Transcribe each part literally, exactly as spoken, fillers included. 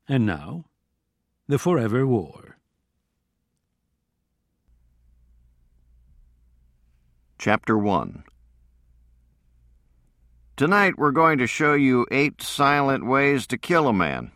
And now, the Forever War. Chapter one. Tonight we're going to show you eight silent ways to kill a man.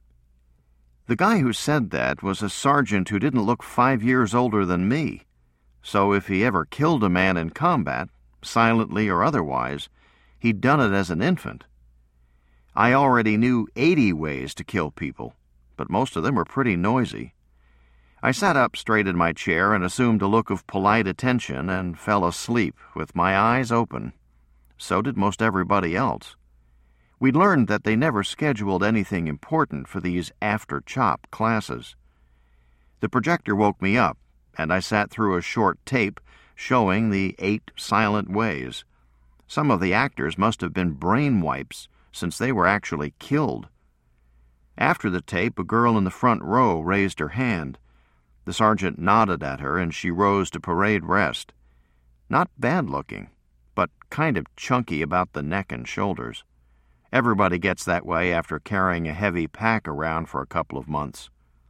The guy who said that was a sergeant who didn't look five years older than me, so if he ever killed a man in combat, silently or otherwise, he'd done it as an infant. I already knew eighty ways to kill people, but most of them were pretty noisy. I sat up straight in my chair and assumed a look of polite attention and fell asleep with my eyes open. So did most everybody else. We'd learned that they never scheduled anything important for these after-chop classes. The projector woke me up, and I sat through a short tape showing the eight silent ways. Some of the actors must have been brain wipes, since they were actually killed. After the tape, a girl in the front row raised her hand. The sergeant nodded at her, and she rose to parade rest. Not bad-looking, but kind of chunky about the neck and shoulders. Everybody gets that way after carrying a heavy pack around for a couple of months.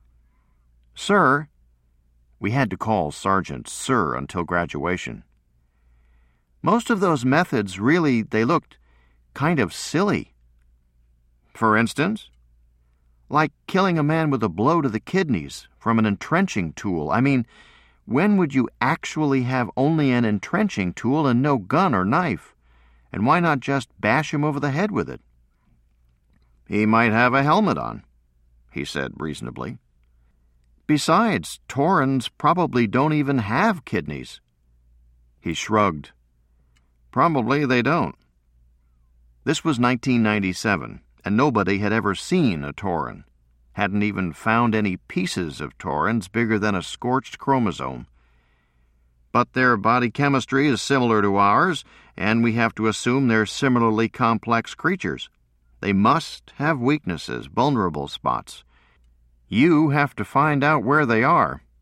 "Sir," we had to call Sergeant Sir until graduation. "Most of those methods really, they looked kind of silly." "For instance?" "Like killing a man with a blow to the kidneys from an entrenching tool. I mean, when would you actually have only an entrenching tool and no gun or knife? And why not just bash him over the head with it?" "He might have a helmet on," he said reasonably. "Besides, Taurens probably don't even have kidneys." He shrugged. "Probably they don't." This was nineteen ninety-seven, and nobody had ever seen a Tauren. Hadn't even found any pieces of Taurens bigger than a scorched chromosome. But their body chemistry is similar to ours, and we have to assume they're similarly complex creatures. They must have weaknesses, vulnerable spots. You have to find out where they are,